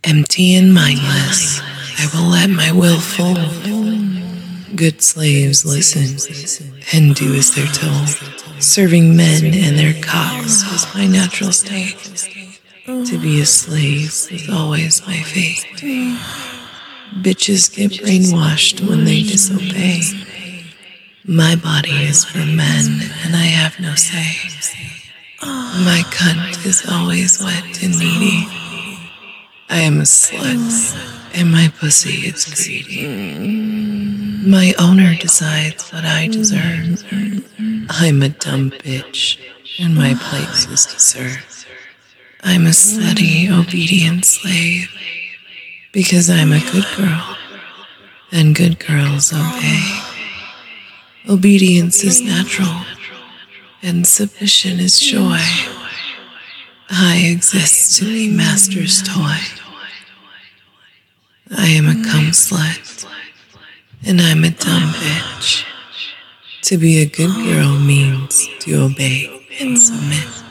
Empty and mindless, I will let my will fold. Good slaves listen and do as they're told. Serving men and their cocks was my natural state. To be a slave was always my fate. Bitches get brainwashed when they disobey. My body is for men and I have no say. My cunt is always wet and needy. I am a slut and my pussy is greedy. My owner decides what I deserve. I'm a dumb bitch and my place is to serve. I'm a slutty, obedient slave because I'm a good girl and good girls obey. Obedience is natural and submission is joy. I exist to be master's toy. I am a cum slut and I'm a dumb bitch. To be a good girl means to obey and submit.